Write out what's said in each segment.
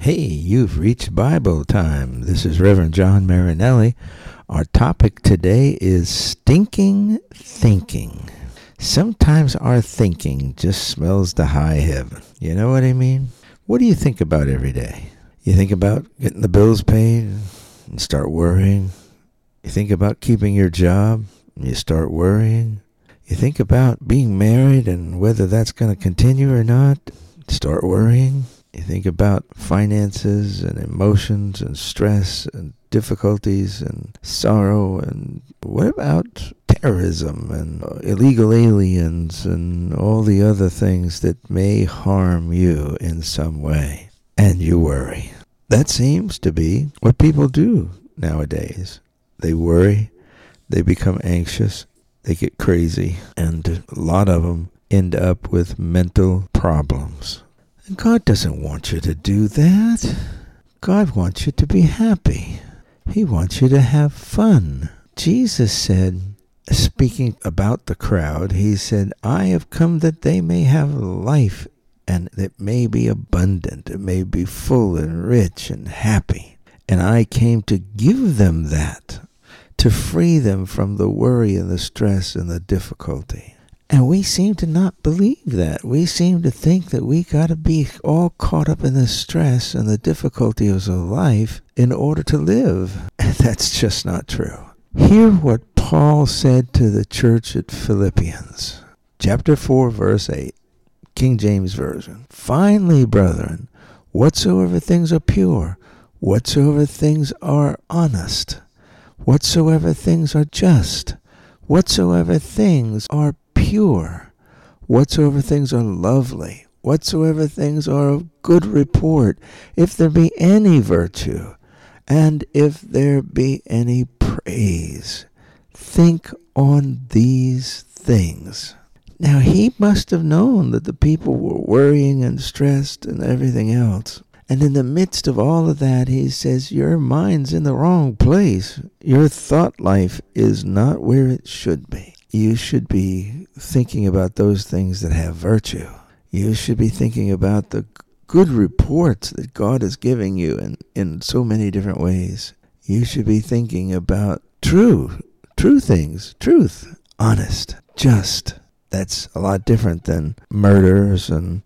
Hey, you've reached Bible time. This is Reverend John Marinelli. Our topic today is stinking thinking. Sometimes our thinking just smells to high heaven. You know what I mean? What do you think about every day? You think about getting the bills paid and start worrying. You think about keeping your job and you start worrying. You think about being married and whether that's going to continue or not. Start worrying. You think about finances and emotions and stress and difficulties and sorrow, and what about terrorism and illegal aliens and all the other things that may harm you in some way? And you worry. That seems to be what people do nowadays. They worry, they become anxious, they get crazy, and a lot of them end up with mental problems. And God doesn't want you to do that. God wants you to be happy. He wants you to have fun. Jesus said, speaking about the crowd, he said, I have come that they may have life, and it may be abundant, it may be full and rich and happy. And I came to give them that, to free them from the worry and the stress and the difficulty. And we seem to not believe that. We seem to think that we got to be all caught up in the stress and the difficulties of life in order to live. And that's just not true. Hear what Paul said to the church at Philippians, chapter 4, verse 8, King James Version. Finally, brethren, whatsoever things are pure, whatsoever things are honest, whatsoever things are just, whatsoever things are pure, whatsoever things are lovely, whatsoever things are of good report, if there be any virtue, and if there be any praise, think on these things. Now he must have known that the people were worrying and stressed and everything else. And in the midst of all of that, he says, your mind's in the wrong place. Your thought life is not where it should be. You should be thinking about those things that have virtue. You should be thinking about the good reports that God is giving you in so many different ways. You should be thinking about true things, truth, honest, just. That's a lot different than murders and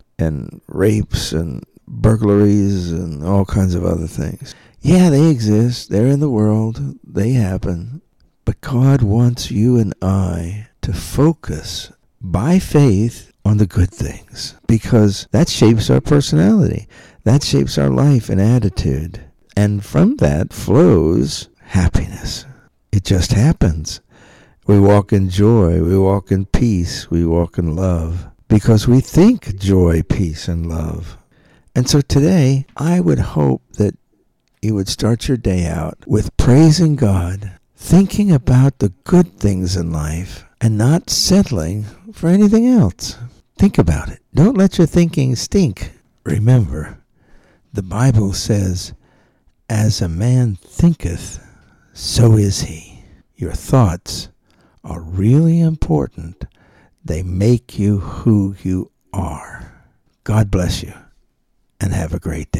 rapes and burglaries and all kinds of other things. Yeah, they exist. They're in the world. They happen. But God wants you and I to focus by faith on the good things, because that shapes our personality. That shapes our life and attitude. And from that flows happiness. It just happens. We walk in joy. We walk in peace. We walk in love, because we think joy, peace, and love. And so today, I would hope that you would start your day out with praising God, thinking about the good things in life, and not settling for anything else. Think about it. Don't let your thinking stink. Remember, the Bible says, as a man thinketh, so is he. Your thoughts are really important. They make you who you are. God bless you, and have a great day.